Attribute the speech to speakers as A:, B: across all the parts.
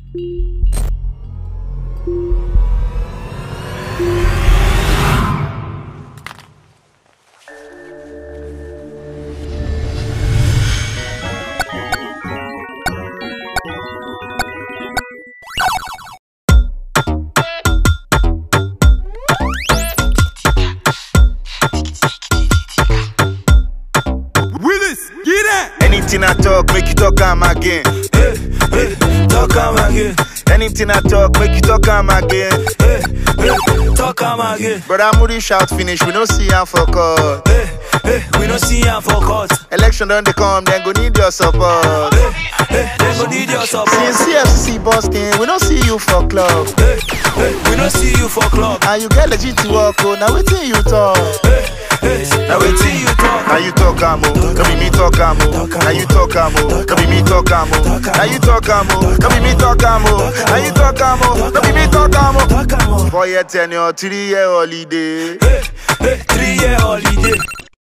A: Anything I talk, make you talk am again.
B: Talk am again.
A: Anything I talk, make you talk am again.
B: Talk am again.
A: Brother Moody shout finish, we don't see am for court.
B: We don't see am for court.
A: Election done they come, then go need your support.
B: They go need your support.
A: Since CFC busting, we don't see you for club.
B: We don't see you for club.
A: And you get legit to work, oh, now wait till you talk.
B: Now wait till you talk.
A: Now you talk amo, don't be me talk amo. Now you talk amo, don't be me talk amo. Now you talk amo, don't be me talk amo. Now you talk amo, don't be me talk amo. 4 year tenure, 3 year holiday.
B: 3 year holiday.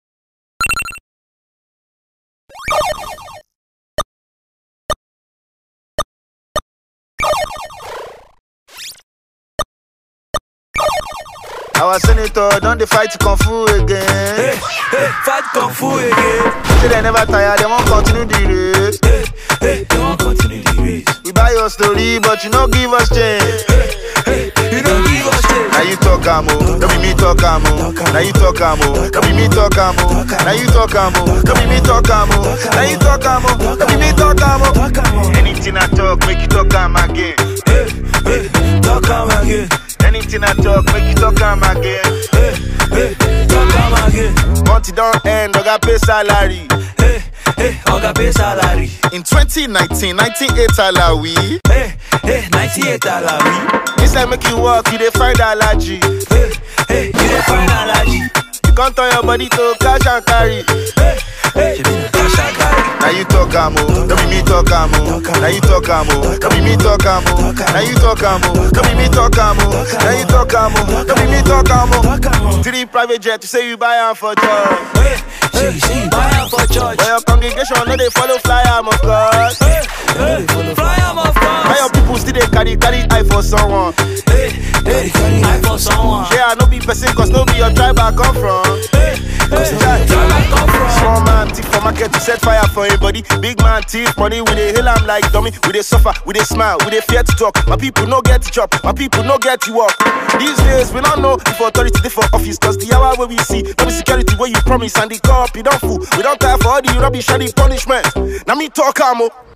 A: Our senator don't they fight kung fu again.
B: Fight kung fu again.
A: Say they never tire, they won't continue the race.
B: They won't continue the race.
A: We buy your story, but you don't give us change.
B: You don't give us change.
A: Now you talk amo, don't be me talk amo. Now you talk amo, don't be me talk amo. Now you talk amo, don't be me talk amo. Now you talk amo, don't be me talk amo. Anything I talk, make you talk am again.
B: Talk am again.
A: Anything I talk, make you talk am again.
B: Talk am again.
A: Month it don't end, I got pay salary.
B: Oga pay salary.
A: In 2019, 98 salary.
B: 98 salary.
A: Inside make you walk, you dey find allergy.
B: You dey find allergy.
A: You can't turn your body to cash and carry.
B: Cash and carry.
A: Now you talk amo, don't be me talk amo. Now you talk amo, don't be me talk amo. Now you talk amo, don't be me talk amo. Now you talk amo, don't be me talk amo. 3 private jet, you say you buy am for church.
B: She buy am for church.
A: But your congregation no they follow fly am of course.
B: Fly am of course.
A: Why your people still they carry eye for someone?
B: Carry eye for someone.
A: Yeah, I no be person, cause no be your tribe I come from.
B: Tribe I come from.
A: Small man thief for market to set fire for anybody. Big man thief money, we dey hail am like dummy. We dey suffer, we dey smile, we dey fear to talk. My people no get to chop, my people no get to walk. These days we don't know if authority dey for office, cause the hour where we see no be security where you promise and the cop you don't fool. We don't tire for all the rubbish and the punishment. Now me talk amo.